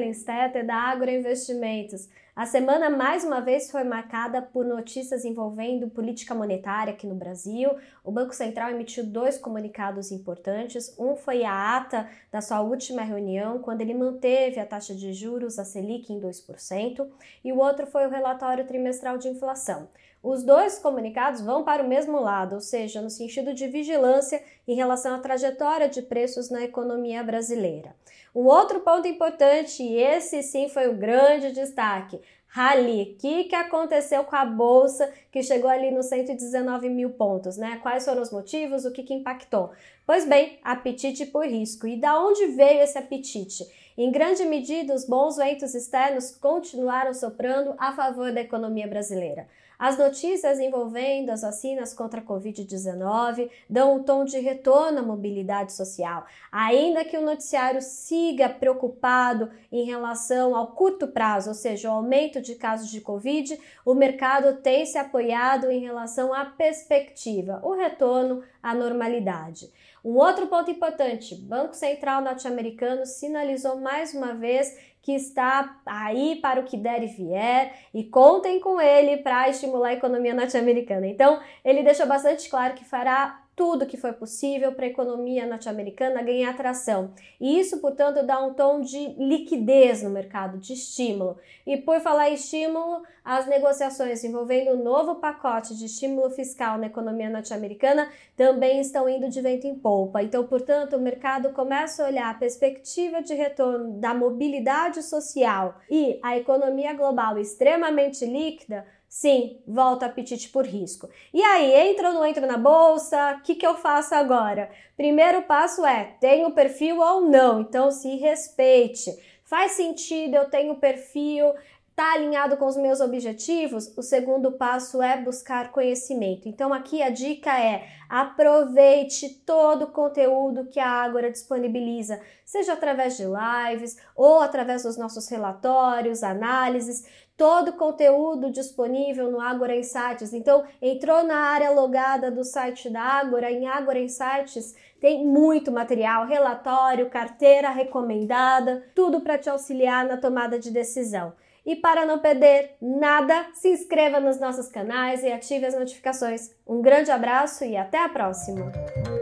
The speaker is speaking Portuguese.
Stetter, da Agroinvestimentos. A semana, mais uma vez, foi marcada por notícias envolvendo política monetária aqui no Brasil. O Banco Central emitiu 2 comunicados importantes. Um foi a ata da sua última reunião, quando ele manteve a taxa de juros, a Selic, em 2%, e o outro foi o relatório trimestral de inflação. Os 2 comunicados vão para o mesmo lado, ou seja, no sentido de vigilância em relação à trajetória de preços na economia brasileira. Um outro ponto importante, e esse sim foi o grande destaque, rally. O que aconteceu com a Bolsa que chegou ali nos 119 mil pontos, né? Quais foram os motivos, o que impactou? Pois bem, apetite por risco. E da onde veio esse apetite? Em grande medida, os bons ventos externos continuaram soprando a favor da economia brasileira. As notícias envolvendo as vacinas contra a Covid-19 dão um tom de retorno à mobilidade social. Ainda que o noticiário siga preocupado em relação ao curto prazo, ou seja, o aumento de casos de Covid, o mercado tem se apoiado em relação à perspectiva, o retorno à normalidade. Um outro ponto importante, o Banco Central norte-americano sinalizou mais uma vez que está aí para o que der e vier, e contem com ele para estimular a economia norte-americana. Então, ele deixou bastante claro que fará tudo que for possível para a economia norte-americana ganhar tração. E isso, portanto, dá um tom de liquidez no mercado, de estímulo. E por falar em estímulo, as negociações envolvendo o novo pacote de estímulo fiscal na economia norte-americana também estão indo de vento em polpa. Então, portanto, o mercado começa a olhar a perspectiva de retorno da mobilidade social e a economia global extremamente líquida. Sim, volta apetite por risco. E aí, entra ou não entra na bolsa? O que eu faço agora? Primeiro passo é, tenho perfil ou não? Então, se respeite. Faz sentido, eu tenho perfil, está alinhado com os meus objetivos? O segundo passo é buscar conhecimento. Então, aqui a dica é, aproveite todo o conteúdo que a Ágora disponibiliza, seja através de lives ou através dos nossos relatórios, análises, todo o conteúdo disponível no Ágora Insights. Então, entrou na área logada do site da Ágora, em Ágora Insights, tem muito material, relatório, carteira recomendada, tudo para te auxiliar na tomada de decisão. E para não perder nada, se inscreva nos nossos canais e ative as notificações. Um grande abraço e até a próxima!